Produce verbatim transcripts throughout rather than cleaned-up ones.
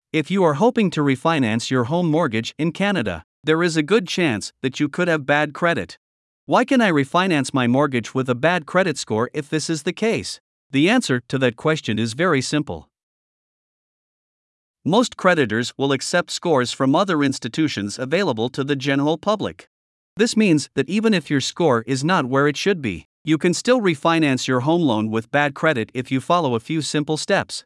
If you are hoping to refinance your home mortgage in Canada, there is a good chance that you could have bad credit. Why can I refinance my mortgage with a bad credit score if this is the case? The answer to that question is very simple. Most creditors will accept scores from other institutions available to the general public. This means that even if your score is not where it should be, you can still refinance your home loan with bad credit if you follow a few simple steps.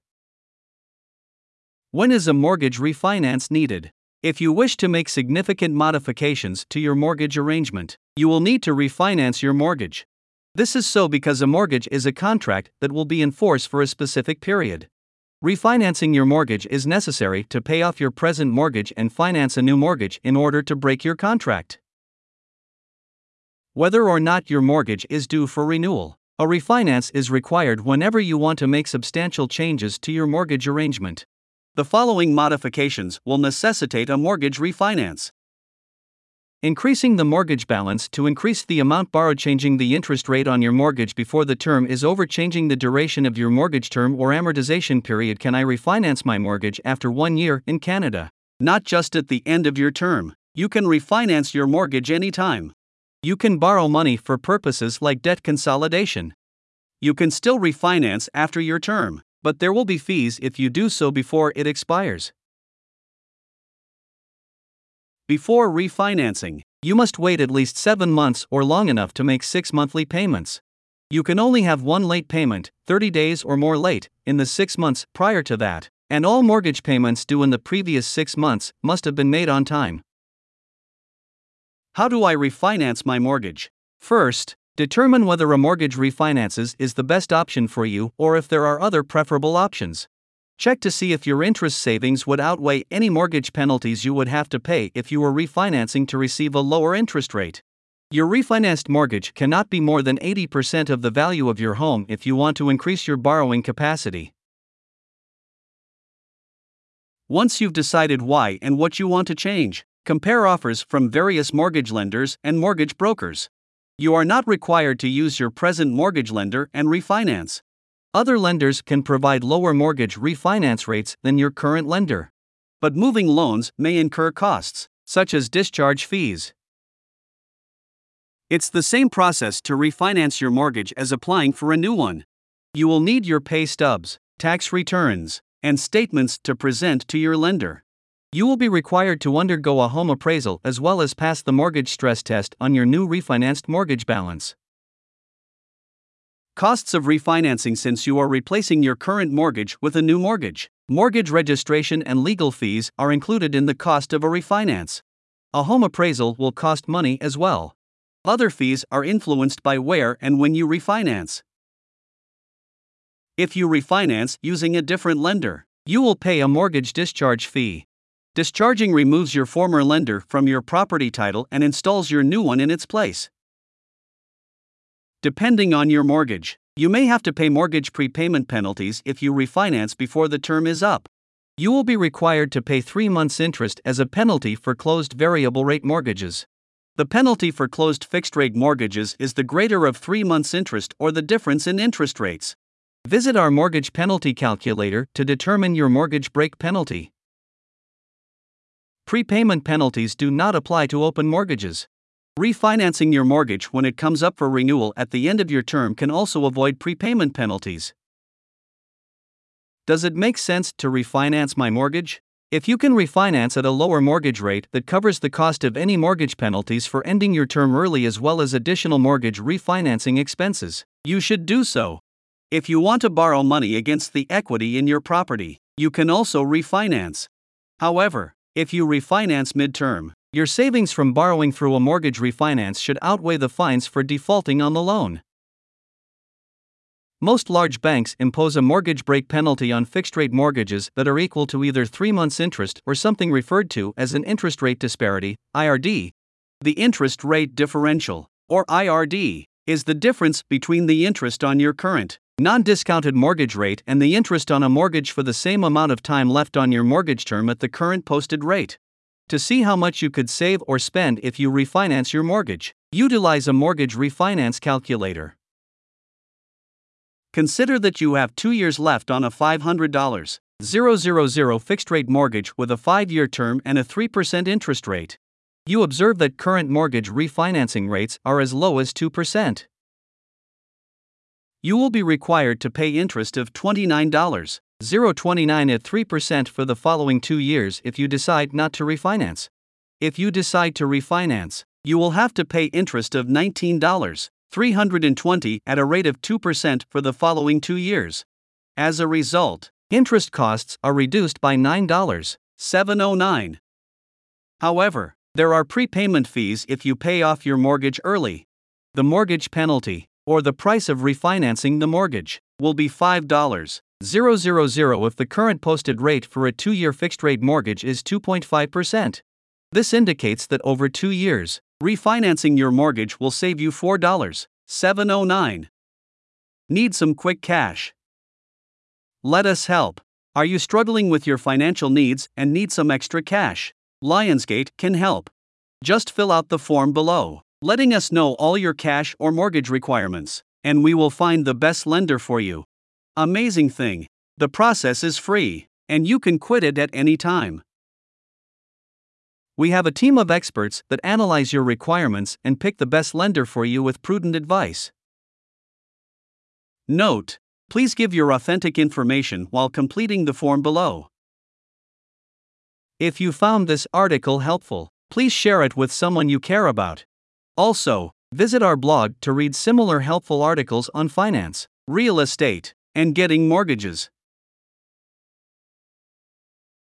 When is a mortgage refinance needed? If you wish to make significant modifications to your mortgage arrangement, you will need to refinance your mortgage. This is so because a mortgage is a contract that will be in force for a specific period. Refinancing your mortgage is necessary to pay off your present mortgage and finance a new mortgage in order to break your contract. Whether or not your mortgage is due for renewal, a refinance is required whenever you want to make substantial changes to your mortgage arrangement. The following modifications will necessitate a mortgage refinance. Increasing the mortgage balance to increase the amount borrowed, changing the interest rate on your mortgage before the term is over, changing the duration of your mortgage term or amortization period. Can I refinance my mortgage after one year in Canada? Not just at the end of your term. You can refinance your mortgage anytime. You can borrow money for purposes like debt consolidation. You can still refinance after your term, but there will be fees if you do so before it expires. Before refinancing, you must wait at least seven months or long enough to make six monthly payments. You can only have one late payment, thirty days or more late, in the six months prior to that, and all mortgage payments due in the previous six months must have been made on time. How do I refinance my mortgage? First, determine whether a mortgage refinances is the best option for you or if there are other preferable options. Check to see if your interest savings would outweigh any mortgage penalties you would have to pay if you were refinancing to receive a lower interest rate. Your refinanced mortgage cannot be more than eighty percent of the value of your home if you want to increase your borrowing capacity. Once you've decided why and what you want to change, compare offers from various mortgage lenders and mortgage brokers. You are not required to use your present mortgage lender and refinance. Other lenders can provide lower mortgage refinance rates than your current lender. But moving loans may incur costs, such as discharge fees. It's the same process to refinance your mortgage as applying for a new one. You will need your pay stubs, tax returns, and statements to present to your lender. You will be required to undergo a home appraisal as well as pass the mortgage stress test on your new refinanced mortgage balance. Costs of refinancing. Since you are replacing your current mortgage with a new mortgage, mortgage registration and legal fees are included in the cost of a refinance. A home appraisal will cost money as well. Other fees are influenced by where and when you refinance. If you refinance using a different lender, you will pay a mortgage discharge fee. Discharging removes your former lender from your property title and installs your new one in its place. Depending on your mortgage, you may have to pay mortgage prepayment penalties if you refinance before the term is up. You will be required to pay three months' interest as a penalty for closed variable rate mortgages. The penalty for closed fixed rate mortgages is the greater of three months' interest or the difference in interest rates. Visit our mortgage penalty calculator to determine your mortgage break penalty. Prepayment penalties do not apply to open mortgages. Refinancing your mortgage when it comes up for renewal at the end of your term can also avoid prepayment penalties. Does it make sense to refinance my mortgage? If you can refinance at a lower mortgage rate that covers the cost of any mortgage penalties for ending your term early as well as additional mortgage refinancing expenses, you should do so. If you want to borrow money against the equity in your property, you can also refinance. However, if you refinance mid-term, your savings from borrowing through a mortgage refinance should outweigh the fines for defaulting on the loan. Most large banks impose a mortgage break penalty on fixed-rate mortgages that are equal to either three months' interest or something referred to as an interest rate disparity, I R D. The interest rate differential, or I R D, is the difference between the interest on your current, non-discounted mortgage rate and the interest on a mortgage for the same amount of time left on your mortgage term at the current posted rate. To see how much you could save or spend if you refinance your mortgage, utilize a mortgage refinance calculator. Consider that you have two years left on a five hundred dollars thousand fixed-rate mortgage with a five-year term and a three percent interest rate. You observe that current mortgage refinancing rates are as low as two percent. You will be required to pay interest of twenty-nine dollars and twenty-nine cents at three percent for the following two years if you decide not to refinance. If you decide to refinance, you will have to pay interest of nineteen dollars and three hundred twenty cents at a rate of two percent for the following two years. As a result, interest costs are reduced by nine dollars and seven cents oh nine. However, there are prepayment fees if you pay off your mortgage early. The mortgage penalty, or the price of refinancing the mortgage, will be five dollars and if the current posted rate for a two-year fixed-rate mortgage is two point five percent. This indicates that over two years, refinancing your mortgage will save you four dollars and seven cents oh nine. Need some quick cash? Let us help. Are you struggling with your financial needs and need some extra cash? Lionsgate can help. Just fill out the form below, letting us know all your cash or mortgage requirements, and we will find the best lender for you. Amazing thing, the process is free, and you can quit it at any time. We have a team of experts that analyze your requirements and pick the best lender for you with prudent advice. Note: please give your authentic information while completing the form below. If you found this article helpful, please share it with someone you care about. Also, visit our blog to read similar helpful articles on finance, real estate, and getting mortgages.